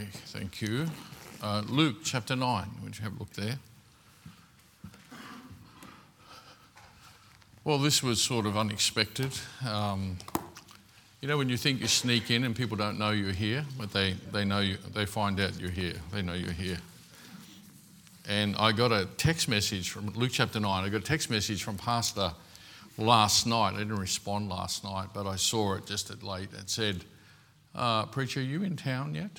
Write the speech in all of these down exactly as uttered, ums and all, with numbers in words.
Okay, thank you. Uh, Luke chapter nine, would you have a look there? Well, this was sort of unexpected. Um, you know when you think you sneak in and people don't know you're here, but they, they know you, they find out you're here, they know you're here. And I got a text message from Luke chapter nine, I got a text message from Pastor last night. I didn't respond last night, but I saw it just at late. It said, uh, preacher, are you in town yet?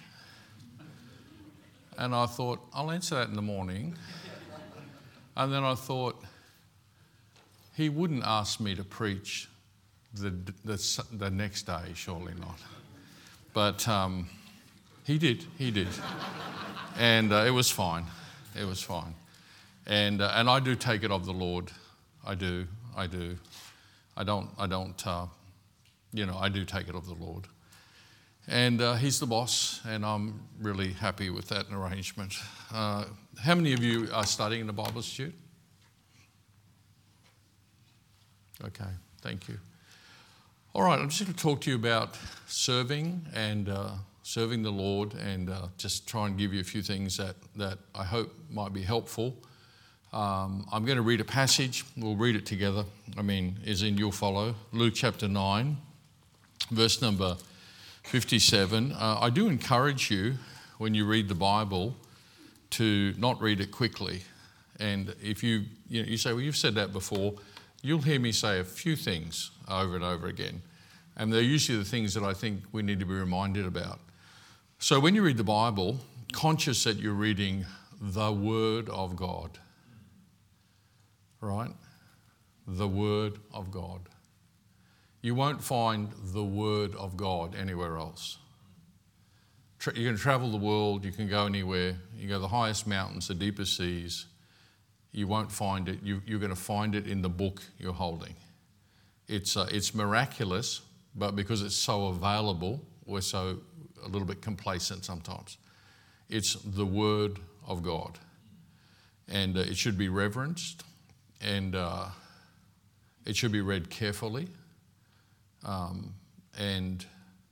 And I thought, I'll answer that in the morning. And then I thought, he wouldn't ask me to preach the the, the next day, surely not. But um, he did, he did. And uh, it was fine, it was fine. And uh, and I do take it of the Lord. I do, I do. I don't, I don't, uh, you know, I do take it of the Lord. And uh, he's the boss, and I'm really happy with that arrangement. Uh, how many of you are studying in the Bible Institute? Okay, thank you. All right, I'm just going to talk to you about serving and uh, serving the Lord, and uh, just try and give you a few things that, that I hope might be helpful. Um, I'm going to read a passage. We'll read it together. I mean, as in you'll follow. Luke chapter nine, verse number fifty-seven. Uh, I do encourage you, when you read the Bible, to not read it quickly. And if you, you know, you say, well, you've said that before, you'll hear me say a few things over and over again. And they're usually the things that I think we need to be reminded about. So when you read the Bible, conscious that you're reading the Word of God. Right? The Word of God. You won't find the Word of God anywhere else. Tra- you can travel the world, you can go anywhere, you go to the highest mountains, the deepest seas. You won't find it. You, you're going to find it in the book you're holding. It's uh, it's miraculous, but because it's so available, we're so a little bit complacent sometimes. It's the Word of God, and uh, it should be reverenced, and uh, it should be read carefully, um, and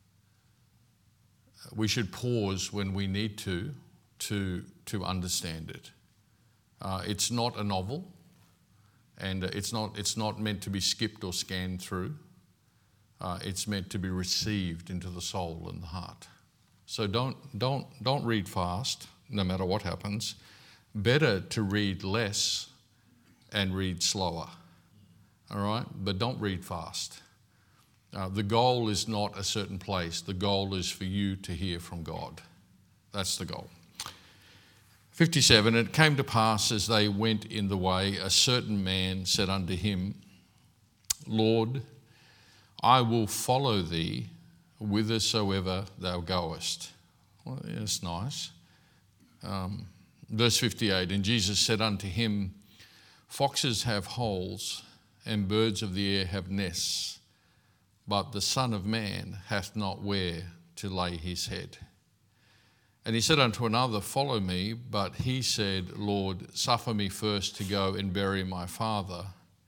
we should pause when we need to to to understand it. Uh, it's not a novel, and uh, it's not it's not meant to be skipped or scanned through. Uh, it's meant to be received into the soul and the heart. So don't don't don't read fast, no matter what happens. Better to read less and read slower. All right, but don't read fast. Uh, the goal is not a certain place. The goal is for you to hear from God. That's the goal. fifty-seven, it came to pass as they went in the way, a certain man said unto him, Lord, I will follow thee whithersoever thou goest. Well, yeah, that's nice. Um, verse fifty-eight, and Jesus said unto him, Foxes have holes, and birds of the air have nests, but the Son of Man hath not where to lay his head. And he said unto another, Follow me. But he said, Lord, suffer me first to go and bury my father.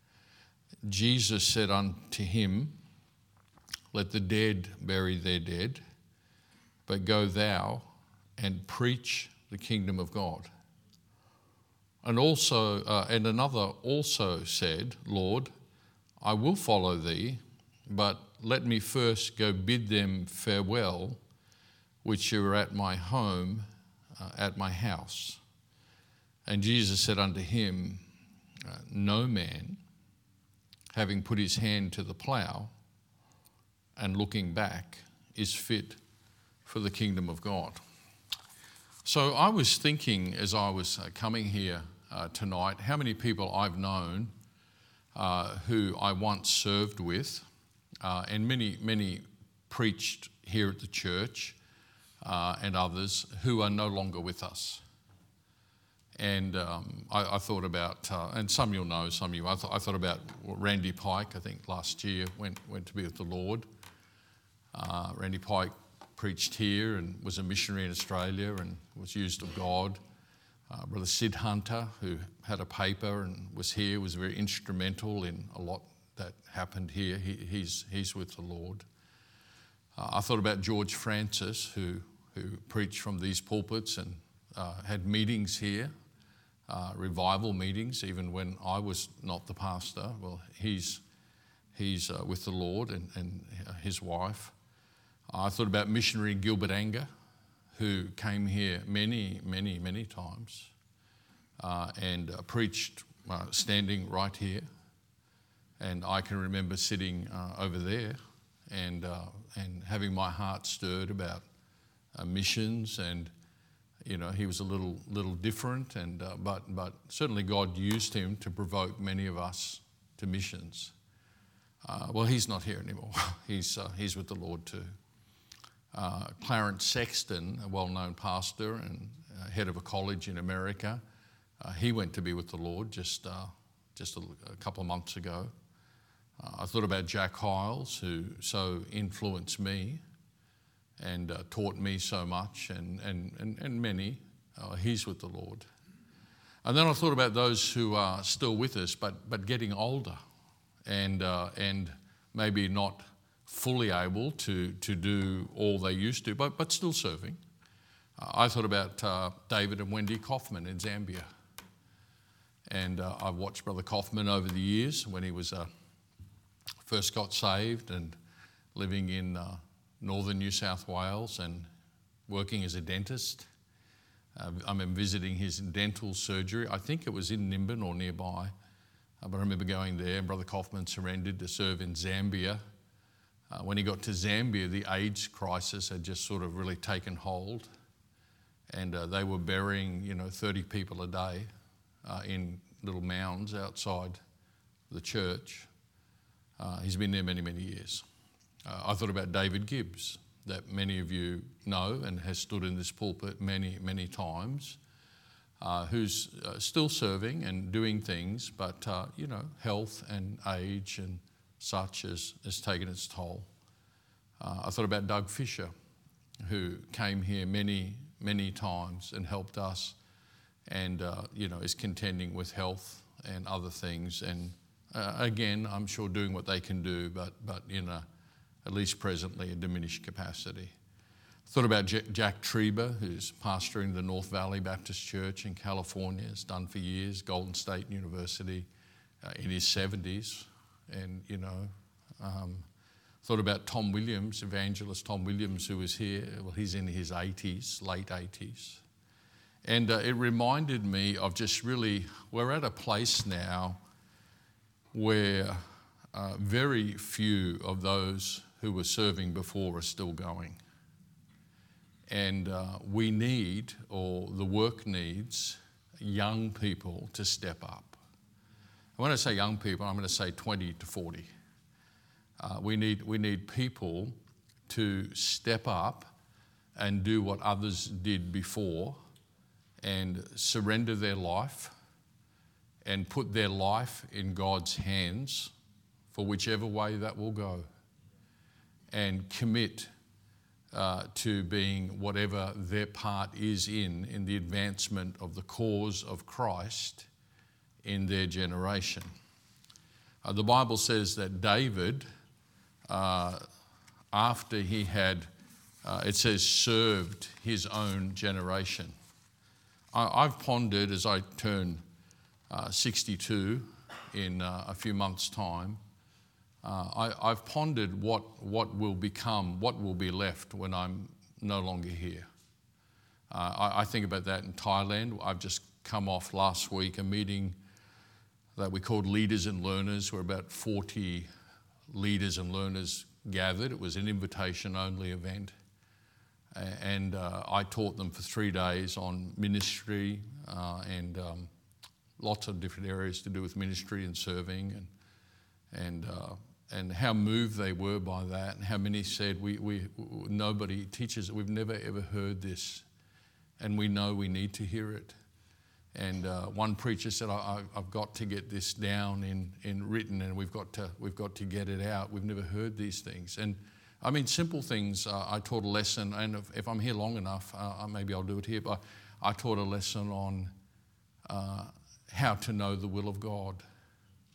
Jesus said unto him, Let the dead bury their dead, but go thou and preach the kingdom of God. And also, uh, and another also said, Lord, I will follow thee, but let me first go bid them farewell, which are at my home, uh, at my house. And Jesus said unto him, uh, No man, having put his hand to the plough and looking back, is fit for the kingdom of God. So I was thinking as I was uh, coming here uh, tonight, how many people I've known uh, who I once served with, uh, and many, many preached here at the church, Uh, and others who are no longer with us. And um, I, I thought about, uh, and some you'll know, some of you, I, th- I thought about Randy Pike, I think last year went, went to be with the Lord. Uh, Randy Pike preached here and was a missionary in Australia and was used of God. Uh, Brother Sid Hunter, who had a paper and was here, was very instrumental in a lot that happened here. He, he's, he's with the Lord. Uh, I thought about George Francis, who who preached from these pulpits and uh, had meetings here, uh, revival meetings, even when I was not the pastor. Well, he's he's uh, with the Lord and, and his wife. I thought about missionary Gilbert Anger, who came here many, many, many times uh, and uh, preached uh, standing right here. And I can remember sitting uh, over there and uh, and having my heart stirred about uh, missions. And you know, he was a little little different, and uh, but but certainly God used him to provoke many of us to missions. Uh, well, he's not here anymore. he's uh, he's with the Lord too. Uh, Clarence Sexton, a well-known pastor and uh, head of a college in America, uh, he went to be with the Lord just uh, just a, a couple of months ago. Uh, I thought about Jack Hiles, who so influenced me and uh, taught me so much, and and and, and many. Uh, he's with the Lord. And then I thought about those who are still with us, but but getting older, and uh, and maybe not fully able to, to do all they used to, but, but still serving. Uh, I thought about uh, David and Wendy Kaufman in Zambia. And uh, I've watched Brother Kaufman over the years when he was uh, first got saved and living in uh, northern New South Wales and working as a dentist. Uh, I remember visiting his dental surgery. I think it was in Nimbin or nearby, uh, but I remember going there, and Brother Kaufman surrendered to serve in Zambia. Uh, when he got to Zambia, the AIDS crisis had just sort of really taken hold, and uh, they were burying, you know, thirty people a day uh, in little mounds outside the church. Uh, he's been there many, many years. Uh, I thought about David Gibbs, that many of you know and has stood in this pulpit many, many times, uh, who's uh, still serving and doing things, but, uh, you know, health and age and such has, has taken its toll. Uh, I thought about Doug Fisher, who came here many, many times and helped us, and uh, you know, is contending with health and other things, and uh, again, I'm sure doing what they can do, but but in a, at least presently, a diminished capacity. I thought about J- Jack Treba, who's pastoring the North Valley Baptist Church in California, has done for years, Golden State University, uh, in his seventies. And, you know, um, thought about Tom Williams, evangelist Tom Williams, who was here. Well, he's in his eighties, late eighties. And uh, it reminded me of just really, we're at a place now where uh, very few of those who were serving before are still going. And uh, we need, or the work needs, young people to step up. When I say young people, I'm going to say twenty to forty. Uh, we need we need people to step up and do what others did before and surrender their life and put their life in God's hands for whichever way that will go, and commit uh, to being whatever their part is in in the advancement of the cause of Christ in their generation. Uh, the Bible says that David, uh, after he had, uh, it says, served his own generation. I, I've pondered as I turn uh, sixty-two in uh, a few months' time, uh, I, I've pondered what, what will become, what will be left when I'm no longer here. Uh, I, I think about that in Thailand. I've just come off last week a meeting that we called Leaders and Learners, where about forty leaders and learners gathered. It was an invitation-only event. And uh, I taught them for three days on ministry uh, and um, lots of different areas to do with ministry and serving, and and uh, and how moved they were by that, and how many said, we, we nobody teaches it. We've never ever heard this, and we know we need to hear it. And uh, one preacher said, I, I've got to get this down in, in written, and we've got to we've got to get it out. We've never heard these things. And I mean, simple things. Uh, I taught a lesson, and if, if I'm here long enough, uh, maybe I'll do it here, but I taught a lesson on uh, how to know the will of God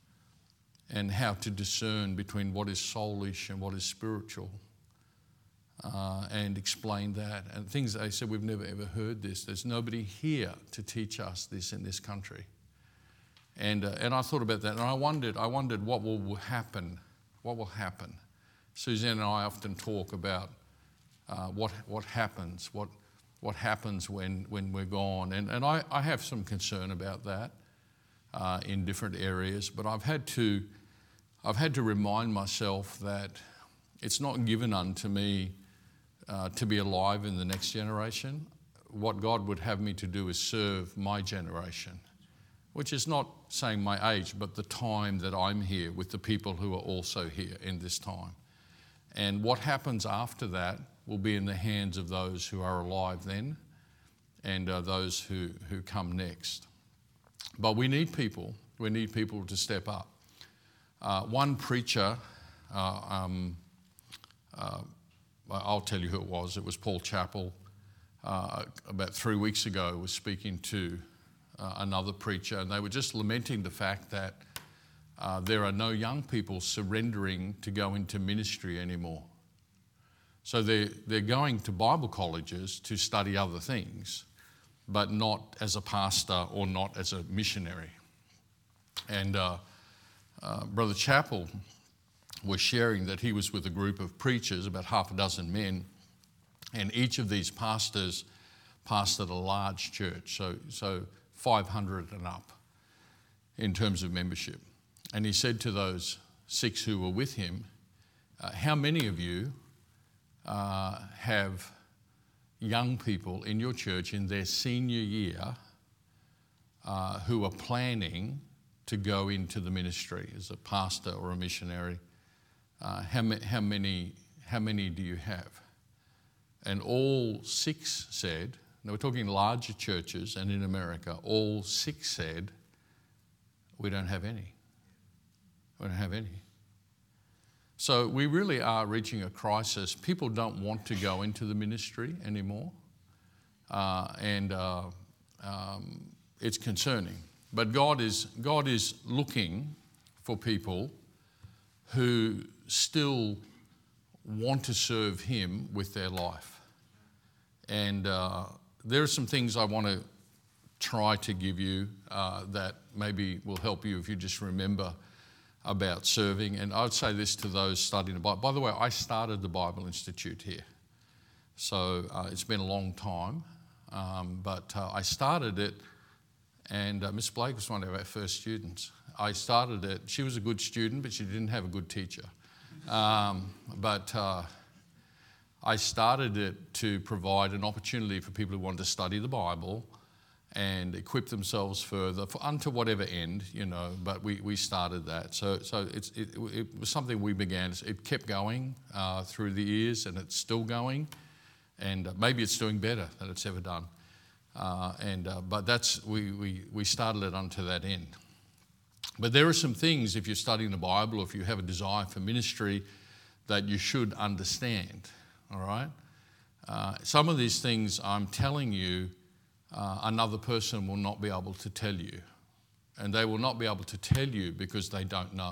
and how to discern between what is soulish and what is spiritual. uh, and explained that. And things they said, we've never ever heard this. There's nobody here to teach us this in this country. And uh, and I thought about that, and I wondered, I wondered what will happen. What will happen? Suzanne and I often talk about uh, what what happens, what what happens when when we're gone, and and I, I have some concern about that uh, in different areas. But I've had to I've had to remind myself that it's not given unto me uh, to be alive in the next generation. What God would have me to do is serve my generation, which is not saying my age, but the time that I'm here with the people who are also here in this time. And what happens after that will be in the hands of those who are alive then and uh, those who, who come next. But we need people. We need people to step up. Uh, one preacher, uh, um, uh, I'll tell you who it was. It was Paul Chappell. Uh, about three weeks ago, was speaking to uh, another preacher, and they were just lamenting the fact that uh, there are no young people surrendering to go into ministry anymore. So they're, they're going to Bible colleges to study other things, but not as a pastor or not as a missionary. And uh, uh, Brother Chappell was sharing that he was with a group of preachers, about half a dozen men, and each of these pastors pastored a large church, so, so five hundred and up in terms of membership. And he said to those six who were with him, uh, how many of you uh, have young people in your church in their senior year uh, who are planning to go into the ministry as a pastor or a missionary? Uh, how, ma- how many, how many do you have? And all six said, now we're talking larger churches, and in America, all six said, we don't have any. We don't have any. So we really are reaching a crisis. People don't want to go into the ministry anymore, uh, and uh, um, it's concerning. But God is, God is looking for people who still want to serve Him with their life. And uh, there are some things I want to try to give you uh, that maybe will help you if you just remember about serving. And I'd say this to those studying the Bible. By the way, I started the Bible Institute here. So uh, it's been a long time, um, but uh, I started it, and uh, Miss Blake was one of our first students. I started it. She was a good student, but she didn't have a good teacher. Um, but uh, I started it to provide an opportunity for people who wanted to study the Bible and equip themselves further for unto whatever end, you know. But we, we started that, so so it's it, it was something we began. It kept going uh, through the years, and it's still going, and uh, maybe it's doing better than it's ever done. Uh, and uh, but that's we we we started it unto that end. But there are some things, if you're studying the Bible, or if you have a desire for ministry, that you should understand, all right? Uh, some of these things I'm telling you, uh, another person will not be able to tell you. And they will not be able to tell you because they don't know.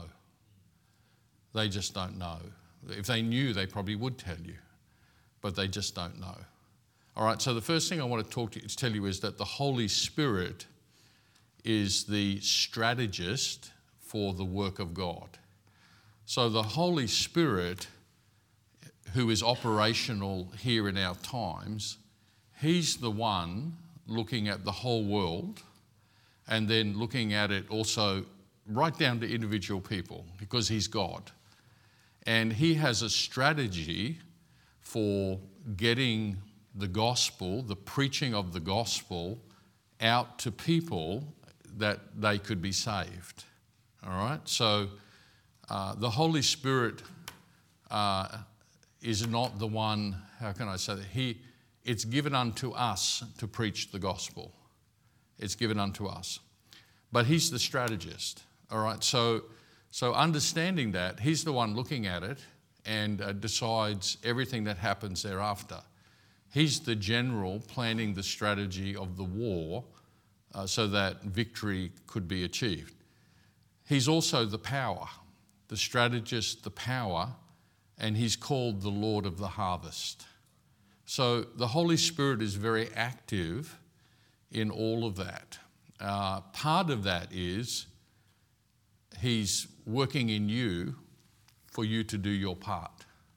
They just don't know. If they knew, they probably would tell you, but they just don't know. All right, so the first thing I want to talk to you, to tell you is that the Holy Spirit is the strategist for the work of God. So the Holy Spirit, who is operational here in our times, He's the one looking at the whole world and then looking at it also right down to individual people, because He's God. And He has a strategy for getting the gospel, the preaching of the gospel, out to people that they could be saved. All right? So uh, the Holy Spirit uh, is not the one, how can I say that? He, it's given unto us to preach the gospel. It's given unto us. But He's the strategist. All right? So, so understanding that, He's the one looking at it and uh, decides everything that happens thereafter. He's the general planning the strategy of the war uh, so that victory could be achieved. He's also the power, the strategist, the power, and he's called the Lord of the harvest. So the Holy Spirit is very active in all of that. Uh, part of that is he's working in you for you to do your part.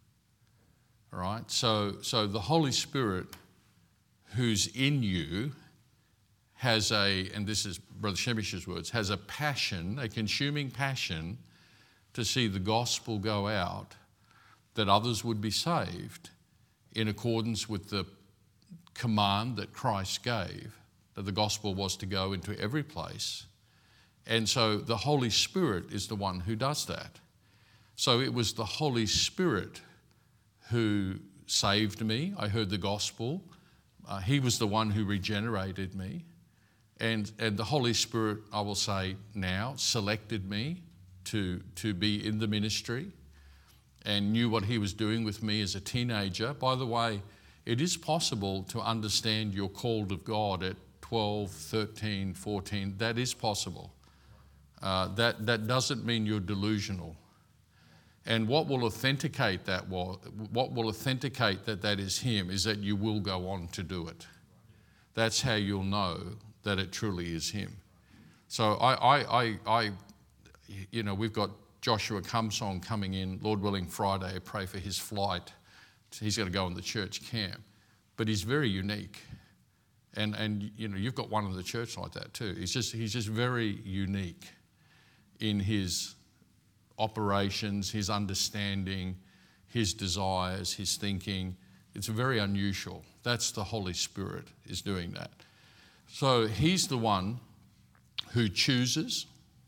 All right? So, so the Holy Spirit who's in you has a, and this is Brother Shemish's words, has a passion, a consuming passion to see the gospel go out, that others would be saved in accordance with the command that Christ gave, that the gospel was to go into every place. And so the Holy Spirit is the one who does that. So it was the Holy Spirit who saved me. I heard the gospel. Uh, he was the one who regenerated me. And, and the Holy Spirit, I will say now, selected me to, to be in the ministry and knew what he was doing with me as a teenager. By the way, it is possible to understand you're called of God at twelve, thirteen, fourteen. That is possible. Uh, that, that doesn't mean you're delusional. And what will authenticate that, what will authenticate that that is him, is that you will go on to do it. That's how you'll know that it truly is him. So I, I, I, I you know, we've got Joshua Cumsong coming in, Lord willing, Friday. I pray for his flight. He's going to go in the church camp. But he's very unique. And, and you know, you've got one in the church like that too. He's just, he's just very unique in his operations, his understanding, his desires, his thinking. It's very unusual. That's the Holy Spirit is doing that. So he's the one who chooses,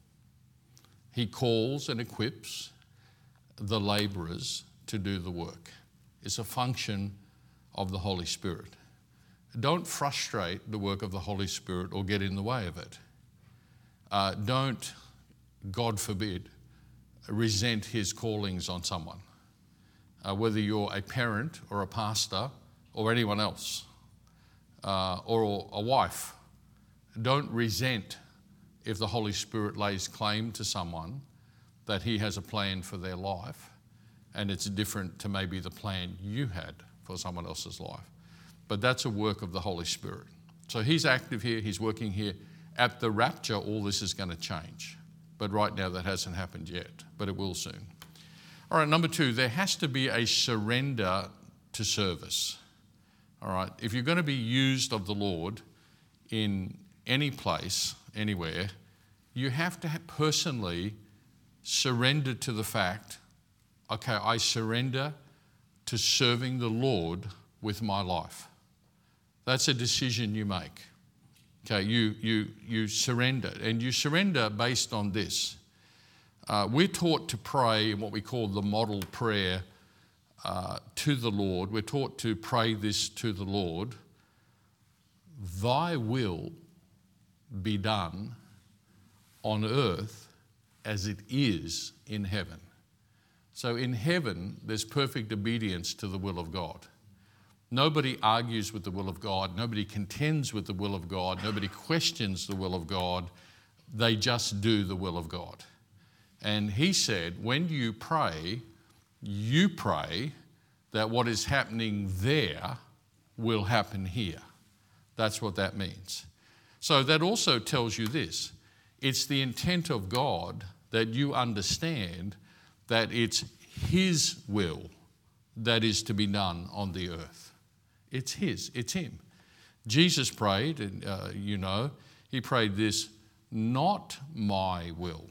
he calls and equips the laborers to do the work. It's a function of the Holy Spirit. Don't frustrate the work of the Holy Spirit or get in the way of it. Uh, don't, God forbid, resent his callings on someone, uh, whether you're a parent or a pastor or anyone else, uh, or a wife. Don't resent if the Holy Spirit lays claim to someone that he has a plan for their life and it's different to maybe the plan you had for someone else's life. But that's a work of the Holy Spirit. So he's active here, he's working here. At the rapture, all this is going to change. But right now that hasn't happened yet, but it will soon. All right, number two, there has to be a surrender to service. All right, if you're going to be used of the Lord in any place, anywhere, you have to have personally surrender to the fact, okay, I surrender to serving the Lord with my life. That's a decision you make. Okay, you, you, you surrender, and you surrender based on this. Uh, we're taught to pray in what we call the model prayer uh, to the Lord. We're taught to pray this to the Lord. Thy will be done on earth as it is in heaven. So in heaven, there's perfect obedience to the will of God. Nobody argues with the will of God. Nobody contends with the will of God. Nobody questions the will of God. They just do the will of God. And he said, when you pray, you pray that what is happening there will happen here. That's what that means. So that also tells you this. It's the intent of God that you understand that it's his will that is to be done on the earth. It's his, it's him. Jesus prayed, and uh, you know, he prayed this, not my will,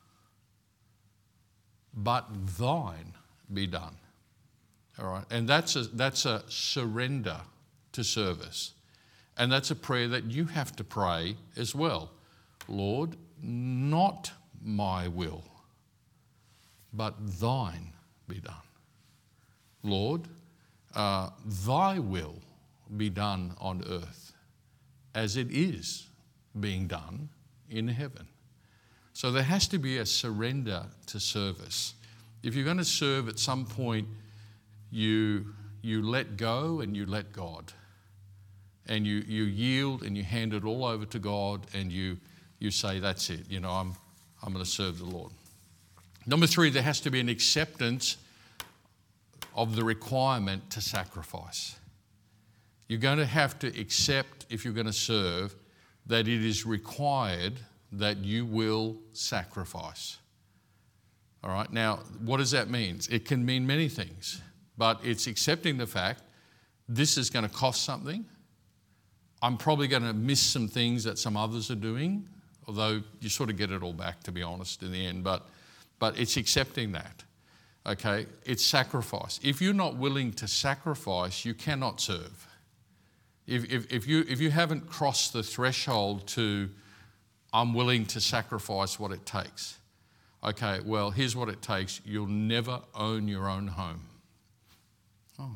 but thine be done. All right, and that's a, that's a surrender to service. And that's a prayer that you have to pray as well. Lord, not my will, but thine be done. Lord, uh, thy will be done on earth as it is being done in heaven. So there has to be a surrender to service. If you're going to serve at some point, you, you let go and you let God. And you, you yield and you hand it all over to God and you, you say, that's it, you know, I'm, I'm going to serve the Lord. Number three, there has to be an acceptance of the requirement to sacrifice. You're going to have to accept, if you're going to serve, that it is required that you will sacrifice. All right, now, what does that mean? It can mean many things, but it's accepting the fact this is going to cost something. I'm probably going to miss some things that some others are doing, although you sort of get it all back, to be honest, in the end. But, but it's accepting that, okay? It's sacrifice. If you're not willing to sacrifice, you cannot serve. If, if, if, you, if you haven't crossed the threshold to, I'm willing to sacrifice what it takes, okay, well, here's what it takes. You'll never own your own home. Oh.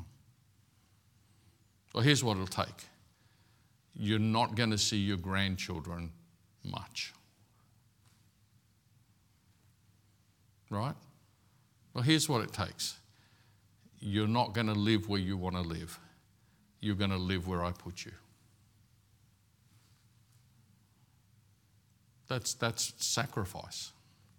Well, here's what it'll take. You're not going to see your grandchildren much. Right? Well, here's what it takes. You're not going to live where you want to live. You're going to live where I put you. That's, that's sacrifice.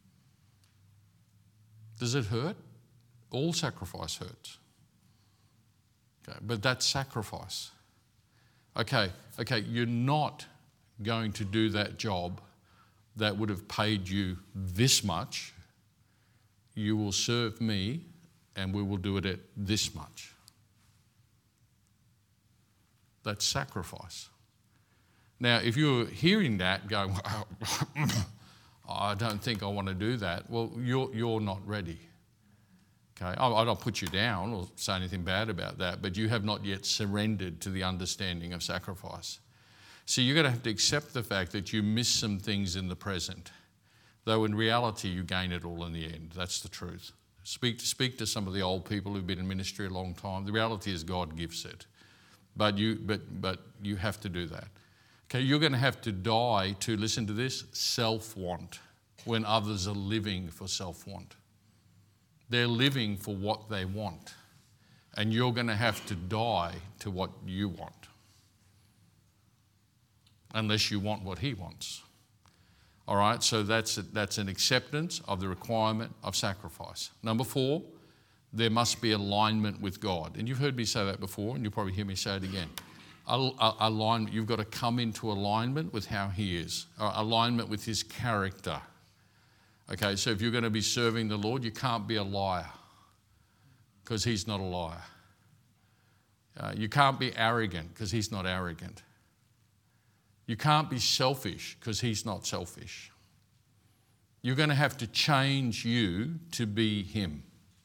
Does it hurt? All sacrifice hurts. Okay, but that's sacrifice. Okay, okay, you're not going to do that job that would have paid you this much. You will serve me and we will do it at this much. That's sacrifice. Now, if you're hearing that going, I don't think I want to do that, well, you're, you're not ready. Okay, I, I don't put you down or say anything bad about that, but you have not yet surrendered to the understanding of sacrifice. So you're going to have to accept the fact that you miss some things in the present, though in reality you gain it all in the end. That's the truth. Speak, speak to some of the old people who've been in ministry a long time. The reality is God gives it. But you, but, but you have to do that. Okay, you're going to have to die to, listen to this, self-want, when others are living for self-want. They're living for what they want. And you're going to have to die to what you want. Unless you want what he wants. All right, so that's, a, that's an acceptance of the requirement of sacrifice. Number four, there must be alignment with God. And you've heard me say that before, and you'll probably hear me say it again. Alignment, you've got to come into alignment with how he is, alignment with his character. Okay, so if you're going to be serving the Lord, you can't be a liar because he's not a liar. Uh, you can't be arrogant because he's not arrogant. You can't be selfish because he's not selfish. You're going to have to change you to be him.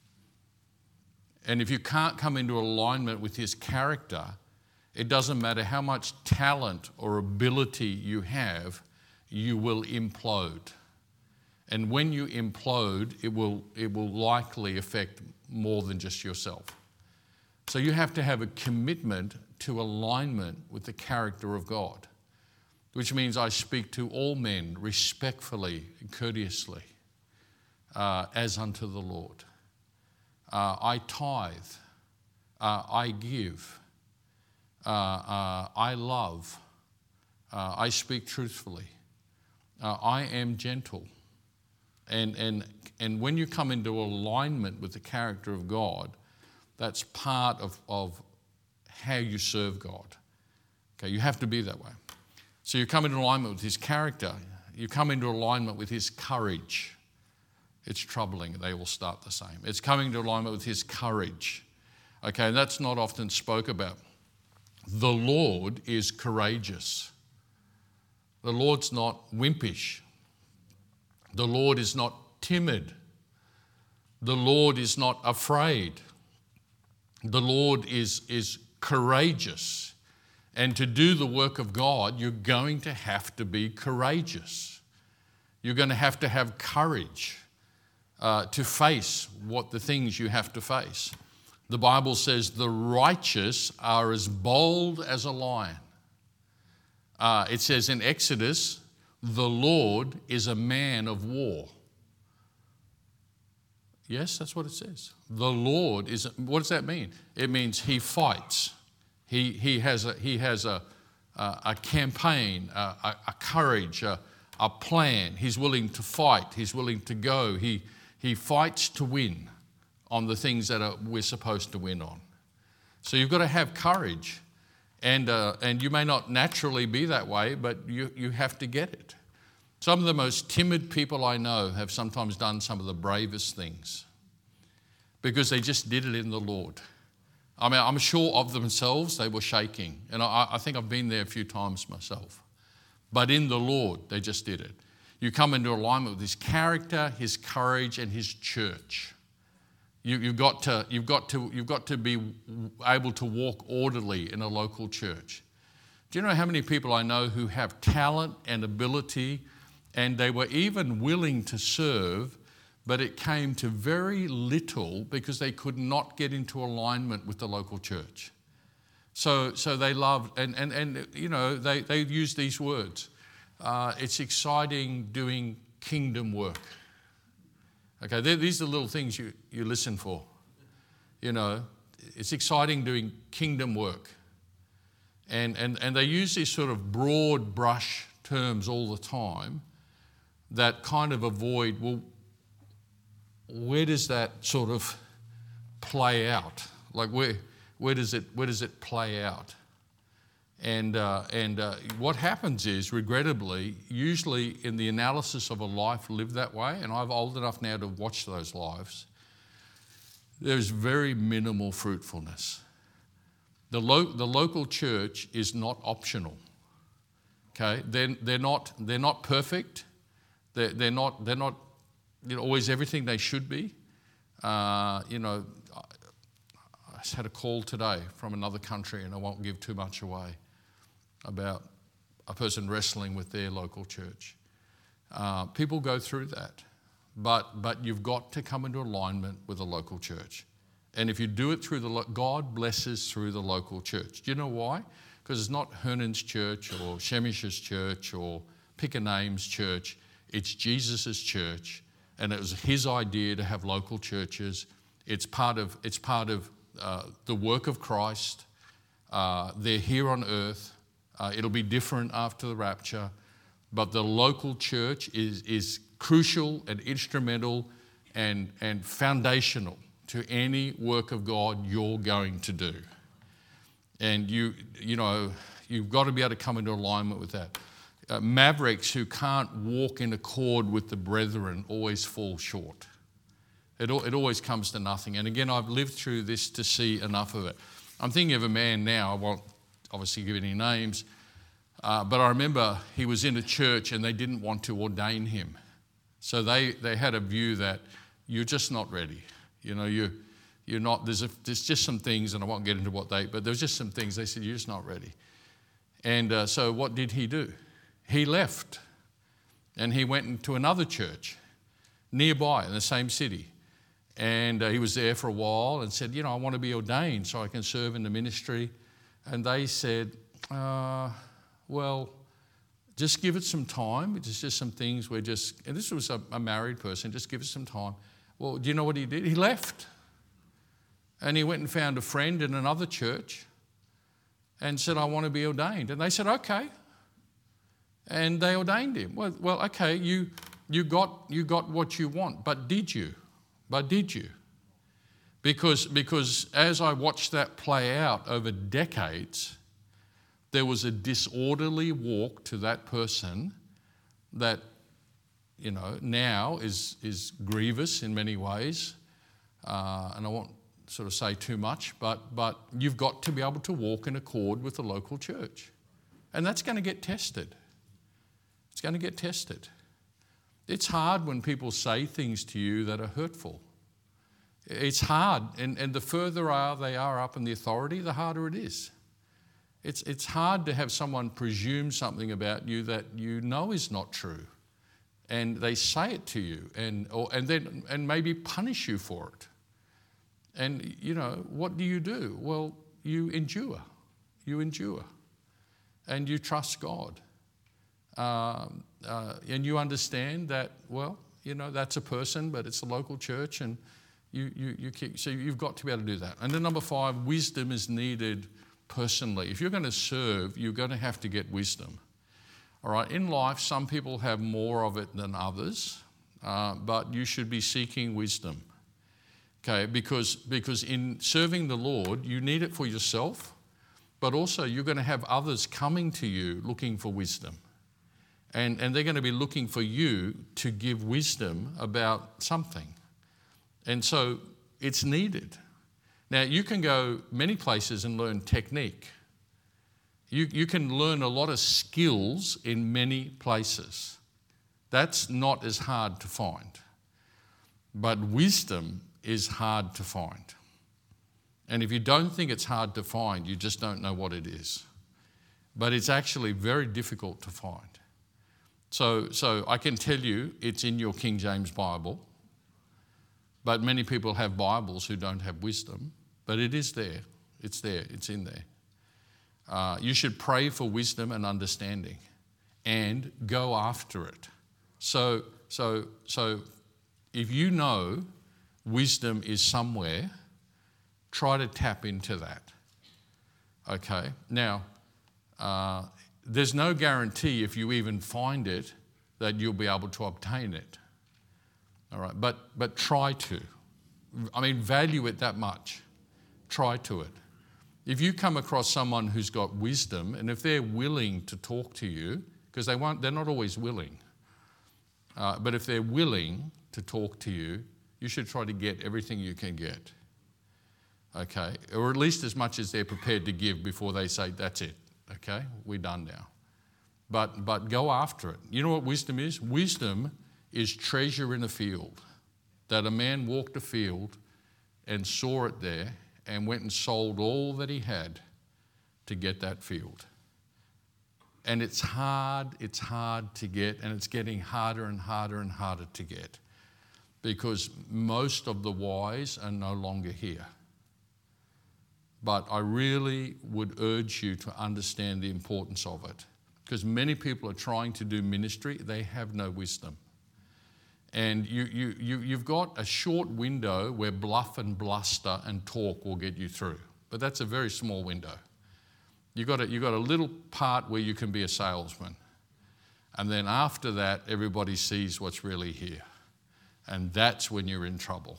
And if you can't come into alignment with his character, it doesn't matter how much talent or ability you have, you will implode. And when you implode, it will, it will likely affect more than just yourself. So you have to have a commitment to alignment with the character of God, which means I speak to all men respectfully and courteously, uh, as unto the Lord. Uh, I tithe, uh, I give, uh, uh, I love, uh, I speak truthfully, uh, I am gentle. And, and, and when you come into alignment with the character of God, that's part of, of how you serve God. Okay, you have to be that way. So you come into alignment with his character, you come into alignment with his courage. It's troubling, they all start the same. It's coming into alignment with his courage. Okay, and that's not often spoke about. The Lord is courageous. The Lord's not wimpish. The Lord is not timid. The Lord is not afraid. The Lord is, is courageous. And to do the work of God, you're going to have to be courageous. You're going to have to have courage uh, to face what the things you have to face. The Bible says the righteous are as bold as a lion. Uh, it says in Exodus, the Lord is a man of war. Yes, that's what it says. The Lord is, what does that mean? It means he fights. He, he has a, he has a, a, a campaign, a, a, a courage, a, a plan. He's willing to fight. He's willing to go. He, he fights to win on the things that are, we're supposed to win on. So you've got to have courage. And, uh, and you may not naturally be that way, but you, you have to get it. Some of the most timid people I know have sometimes done some of the bravest things because they just did it in the Lord. I mean, I'm sure of themselves they were shaking. And I, I think I've been there a few times myself. But in the Lord, they just did it. You come into alignment with His character, His courage, and His church. You, you've got to, you've got to, you've got to be able to walk orderly in a local church. Do you know how many people I know who have talent and ability, and they were even willing to serve, but it came to very little because they could not get into alignment with the local church. So, so they loved, and, and, and you know, they, they use these words. Uh, it's exciting doing kingdom work. Okay, these are the little things you, you listen for. You know, it's exciting doing kingdom work. And, and, and they use these sort of broad brush terms all the time that kind of avoid, well, where does that sort of play out? Like where, where, does, it, where does it play out? And, uh, and uh, what happens is, regrettably, usually in the analysis of a life lived that way, and I'm old enough now to watch those lives, there's very minimal fruitfulness. The, lo- the local church is not optional. Okay, they're, they're not they're not perfect. They're, they're not they're not you know, always everything they should be. Uh, you know, I just had a call today from another country, and I won't give too much away, about a person wrestling with their local church. Uh, people go through that, but but you've got to come into alignment with a local church. And if you do it through the, lo- God blesses through the local church. Do you know why? Because it's not Hernan's church or Shemish's church or pick a name's church. It's Jesus' church, and it was His idea to have local churches. It's part of, it's part of uh, the work of Christ. Uh, they're here on earth. Uh, it'll be different after the rapture, but the local church is, is crucial and instrumental and, and foundational to any work of God you're going to do. And you, you know, you've got to be able to come into alignment with that. Uh, mavericks who can't walk in accord with the brethren always fall short. It, it always comes to nothing. And again, I've lived through this to see enough of it. I'm thinking of a man now, I won't obviously give any names, uh, but I remember he was in a church and they didn't want to ordain him. So they, they had a view that you're just not ready. You know, you, you're not, there's, a, there's just some things, and I won't get into what they, but there's just some things they said, you're just not ready. And uh, so what did he do? He left and he went into another church nearby in the same city. And uh, he was there for a while and said, you know, I want to be ordained so I can serve in the ministry. And they said, uh, well, just give it some time. It's just some things we're just, and this was a, a married person, just give it some time. Well, do you know what he did? He left. And he went and found a friend in another church and said, I want to be ordained. And they said, okay. And they ordained him. Well, well okay, you, you, got, you got what you want, but did you? But did you? Because, because as I watched that play out over decades, there was a disorderly walk to that person that, you know, now is, is grievous in many ways. Uh, and I won't sort of say too much, but, but you've got to be able to walk in accord with the local church. And that's going to get tested. It's going to get tested. It's hard when people say things to you that are hurtful. It's hard, and, and the further are they are up in the authority, the harder it is. It's, it's hard to have someone presume something about you that you know is not true, and they say it to you, and, or, and then and maybe punish you for it. And, you know, what do you do? Well, you endure. You endure. And you trust God. Um, uh, and you understand that, well, you know, that's a person, but it's a local church, and you, you, you keep, so you've got to be able to do that. And then number five, wisdom is needed personally. If you're going to serve, you're going to have to get wisdom. All right, in life, some people have more of it than others, uh, but you should be seeking wisdom. Okay, because, because in serving the Lord, you need it for yourself, but also you're going to have others coming to you looking for wisdom. And, and they're going to be looking for you to give wisdom about something. And so it's needed. Now, you can go many places and learn technique. You, you can learn a lot of skills in many places. That's not as hard to find. But wisdom is hard to find. And if you don't think it's hard to find, you just don't know what it is. But it's actually very difficult to find. So, so I can tell you it's in your King James Bible, but many people have Bibles who don't have wisdom, but it is there. It's there. It's in there. Uh, you should pray for wisdom and understanding and go after it. So, so, so if you know wisdom is somewhere, try to tap into that. Okay? Now, uh, there's no guarantee if you even find it that you'll be able to obtain it. All right? But, but try to. I mean, value it that much. Try to it. If you come across someone who's got wisdom, and if they're willing to talk to you, because they won't, they're not always willing, uh, but if they're willing to talk to you, you should try to get everything you can get, okay? Or at least as much as they're prepared to give before they say, that's it, okay? We're done now. But, but go after it. You know what wisdom is? Wisdom is treasure in a field. That a man walked a field and saw it there and went and sold all that he had to get that field. And it's hard, it's hard to get, and it's getting harder and harder and harder to get, because most of the wise are no longer here. But I really would urge you to understand the importance of it, because many people are trying to do ministry, they have no wisdom. And you, you, you, you've got a short window where bluff and bluster and talk will get you through, but that's a very small window. You've got a, you've got a little part where you can be a salesman, and then after that, everybody sees what's really here. And that's when you're in trouble.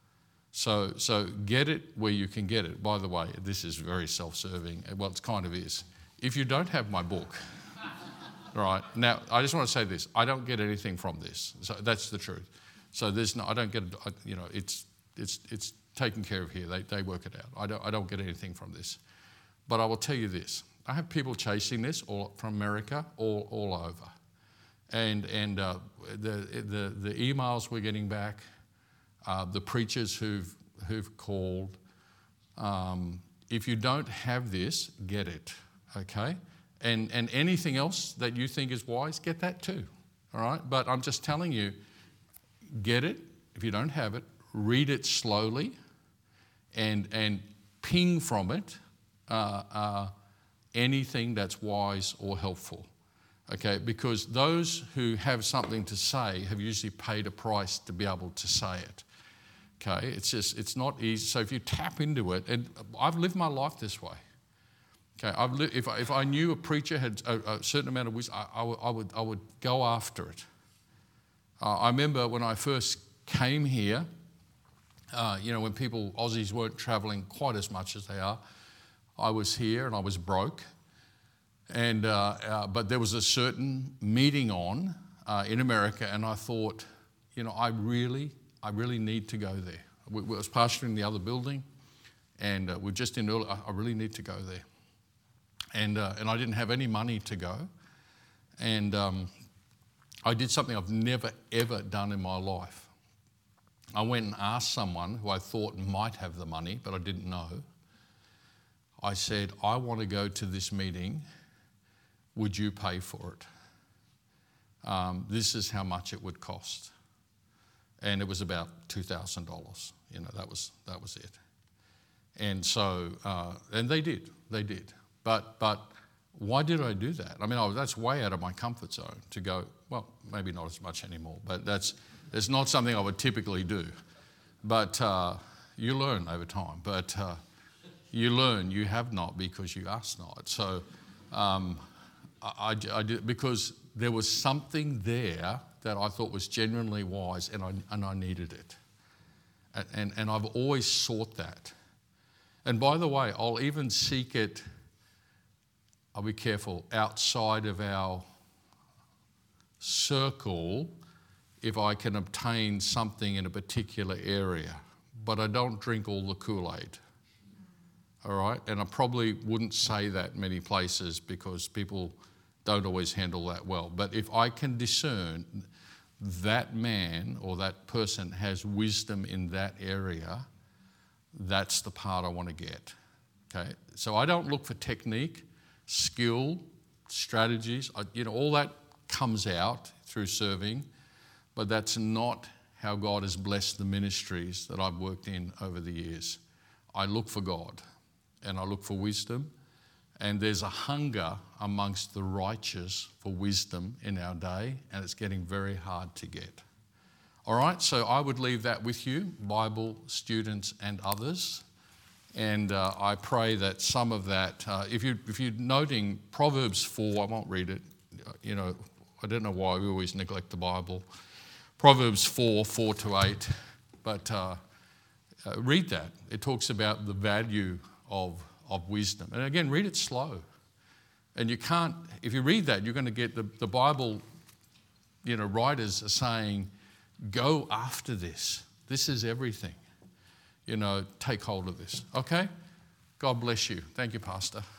So, so get it where you can get it. By the way, this is very self-serving. Well, it kind of is. If you don't have my book, right, now, I just want to say this. I don't get anything from this. So that's the truth. So there's no, I don't get, you know, it's, it's, it's taken care of here. They, they work it out. I don't, I don't get anything from this. But I will tell you this. I have people chasing this all from America, all, all over. And, and uh, the, the, the emails we're getting back, uh, the preachers who've, who've called, um, if you don't have this, get it, okay? And, and anything else that you think is wise, get that too, all right? But I'm just telling you, get it. If you don't have it, read it slowly and, and ping from it uh, uh, anything that's wise or helpful. Okay, because those who have something to say have usually paid a price to be able to say it. Okay, it's just, it's not easy. So if you tap into it, and I've lived my life this way. Okay, I've li- if, I, if I knew a preacher had a, a certain amount of wisdom, I, I, would, I, would, I would go after it. Uh, I remember when I first came here, uh, you know, when people, Aussies weren't travelling quite as much as they are, I was here and I was broke. And, uh, uh, but there was a certain meeting on uh, in America, and I thought, you know, I really, I really need to go there. We, we was pastoring the other building, and uh, we're just in early, I, I really need to go there. And, uh, and I didn't have any money to go. And um, I did something I've never, ever done in my life. I went and asked someone who I thought might have the money, but I didn't know. I said, I want to go to this meeting. Would you pay for it? Um, this is how much it would cost. And it was about two thousand dollars. You know, that was that was it. And so, uh, and they did, they did. But but why did I do that? I mean, I, that's way out of my comfort zone to go, well, maybe not as much anymore, but that's it's not something I would typically do. But uh, you learn over time. But uh, you learn, you have not because you ask not. So, um, I, I did, because there was something there that I thought was genuinely wise, and I, and I needed it. And, and I've always sought that. And by the way, I'll even seek it, I'll be careful, outside of our circle if I can obtain something in a particular area. But I don't drink all the Kool-Aid. All right? And I probably wouldn't say that many places because people don't always handle that well. But if I can discern that man or that person has wisdom in that area, that's the part I want to get. Okay? So I don't look for technique, skill, strategies. I, you know, all that comes out through serving, but that's not how God has blessed the ministries that I've worked in over the years. I look for God and I look for wisdom, and there's a hunger amongst the righteous for wisdom in our day, and it's getting very hard to get. All right, so I would leave that with you, Bible students and others, and uh, I pray that some of that, uh, if, you, if you're noting Proverbs four, I won't read it, you know, I don't know why we always neglect the Bible. Proverbs four, four to eight, but uh, uh, read that. It talks about the value of, of wisdom. And again, read it slow. And you can't, if you read that, you're going to get the, the Bible, you know, writers are saying, go after this. This is everything. You know, take hold of this. Okay? God bless you. Thank you, Pastor.